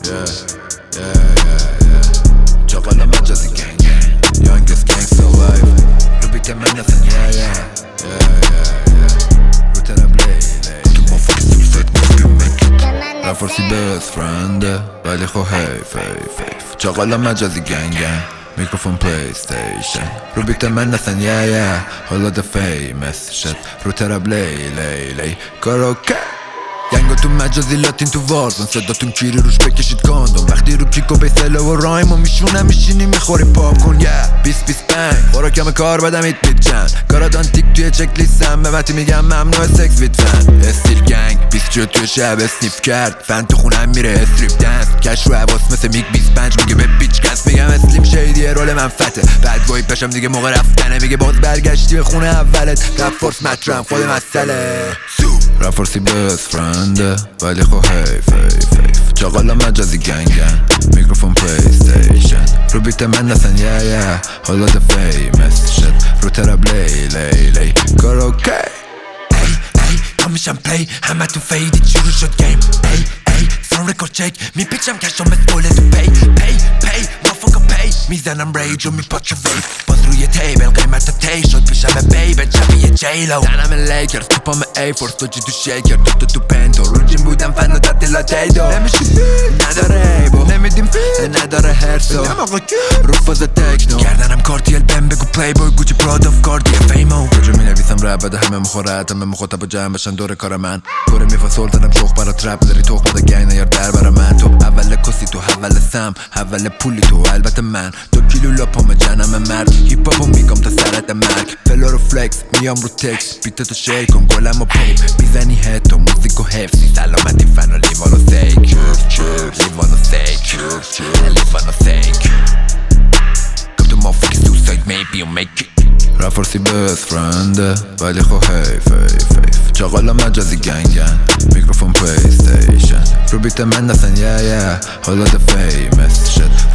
چاقالا مجازی گنگ Youngest gangster life رو بیت من نسن رو ترم تو مافاک سویساید رپ فارسی best friend ولی خو حیف چاقالا مجازی گنگ میکروفون پلی ستیشن رو بیت من نسن حالا ده فیمس شد رو ترم لی کاروکه گنگا تو مجازی لاتین تو وارزن صداتون کیری روش بکشید کاندوم وقتی رو پیکو بیسله و رایم و میشونم میشینی میخوری پاپ کن 20-25 خوراکم کار بدم ایت چند کارادانتیک توی چک لیستم به وقتی میگم ممنوع سکس ویت فن استیل گنگ 20 توی شب اسنیف کرد فن تو خونم میره استریپ دنس کش رو حواس مثل میگ 25 میگه به بیچ کس میگم اسلیم شیدیه رول من فته بعد وایب بشم دیگه موقع رفتنه میگه باز برگشتی به خونه اولت رپ فورس مطرم خود مسئله رپ فارسی best friend ولی خو حیف چاقالا مجازی گنگن میکروفون پلی ستیشن رو بیت من نسن حالا ده فیمس شد رو ترب لی کاروکه تا میشم پلی همه تو فیدی شروع شد گیم سرم رکورد چک میپیچم کشم مسئول تو پی مافاکا پی میزنم ریج و میپاچه ویف باز روی تیبل قیمت تی شد پیشم بیبه شبیه جیلو دنم لیکرز توپام ای فورس تو جی تو شیکر تو پنتو رو جیم بودم فن و تعطیلات ایدو نمیشی نداره ایبو نمیدیم نداره هرسو رو فاز تکنو گردنم کارتیل بم بگو پلی بوی گوچی پراد اف کاردی فیمو کجا می نویسم رپ بده همه مخورت همه مخاطب و جمع بشن دور کار من دوره میفاسول دارم شوخ برا ترپ داری تخمه ده گین نیار در برا من تو اول کسی تو اول سم اول پولی تو البته من 2 کیلو لاپام جنم مرد هیپ هاپو میگم تا سرت مرگ فلو رو فلکس میام رو تکس بیت تو شیک کن گلم و پیپ میزنی هد و موزیک و حفظی سلامتی فن و لیوانو سیک لیوانو سیک لیوانو سیک Come to motherfucking suicide maybe you'll make it رپ فارسی best friend ولی خو حیف چاقالا مجازی گنگن میکروفون پلی ستیشن رو بیت من نسن حالا ده فیمس شد